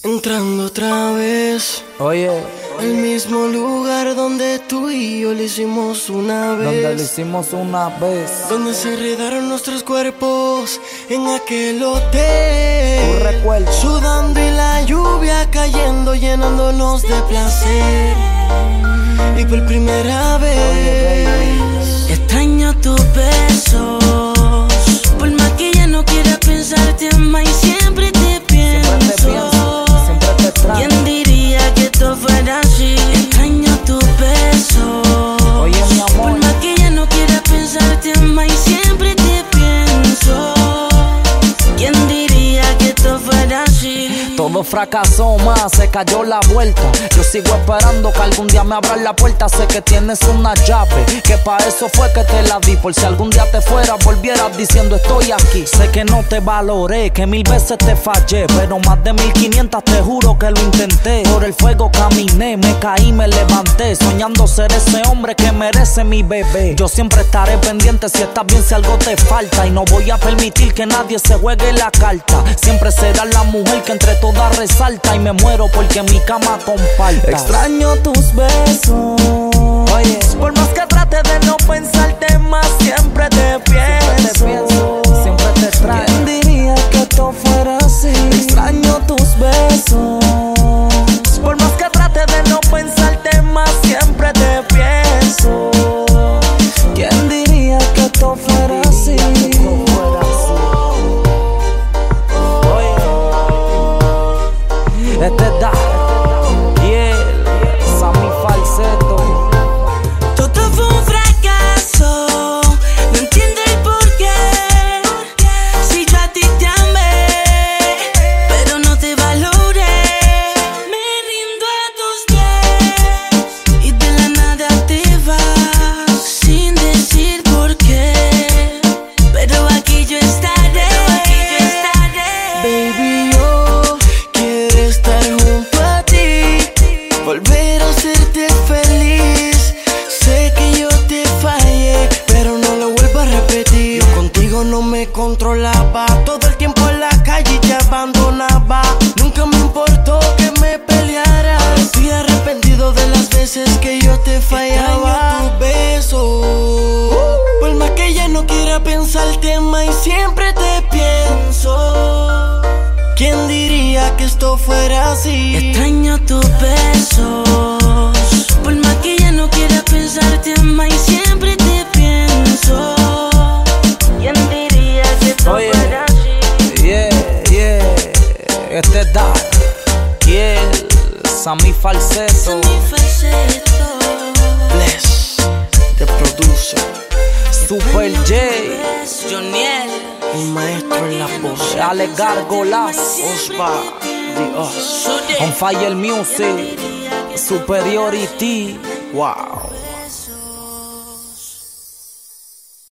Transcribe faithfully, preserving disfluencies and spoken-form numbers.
Entrando otra vez, Oye, al mismo lugar donde tú y yo lo hicimos una vez. donde lo hicimos una vez. Donde se enredaron nuestros cuerpos en aquel hotel. Un recuerdo. Sudando y la lluvia cayendo, llenándonos de placer. Y por primera vez extraño tus besos. Por más que ya no quiera pensarte más y siempre te pienso. Siempre te pienso, siempre te extraño. ¿Quién diría que esto fuera así? Extraño tus besos. Oye, mi amor. Por más que ya no quiera pensarte más y siempre te pienso. ¿Quién diría que esto fuera así? Todo fracasó más, se cayó la vuelta. Yo sigo esperando que algún día me abran la puerta. Sé que tienes una llave, que pa' eso fue que te la di. Por si algún día te fuera, volvieras diciendo estoy aquí. Sé que no te valoré, que mil veces te fallé, pero más de mil quinientas te juro que lo intenté. Por el fuego caminé, me caí, me levanté, soñando ser ese hombre que merece mi bebé. Yo siempre estaré pendiente si estás bien, si algo te falta. Y no voy a permitir que nadie se juegue la carta. Siempre serás la mujer que entre todas resalta. Y me muero porque mi cama comparta. extraño tus besos. Oye, Por más que trate de no pensarte más, siempre te pienso. siempre te pienso, siempre te extraño. ¿Quién diría que esto fuera así? Extraño tus besos. Por más que trate de no pensarte más, siempre te pienso. ¿Quién diría que esto fuera así? Oye, este es da y él, Sammy Falsetto. Todo fue un fracaso, no entiendo el porqué. Si yo a ti te amé, pero no te valoré. Me rindo a tus pies y de la nada te vas sin decir por qué. Pero aquí yo estaré, aquí yo estaré. Baby, yo quiero estar junto a ti, volver a hacerte feliz. Sé que yo te fallé, pero no lo vuelvo a repetir. Yo contigo no me controlaba, todo el tiempo en la calle te abandonaba. Nunca me importó que me peleara. Estoy arrepentido de las veces que yo te fallaba. Extraño tus besos. Por más que ya no quiera pensarte más y siempre te pienso. ¿Quién diría que esto fuera así? Extraño tus besos. Por más que ya no quiera pensarte más y siempre te pienso. ¿Quién diría que esto Oye, fuera así? yeah, yeah, este es da y él, Sammy Falsetto. Mi falsetto. Bless, the producer, Super J, Joniel. el maestro en la voz. Ale Gargolas, Osva, the Os. On Fire Music, Superiority. Wow.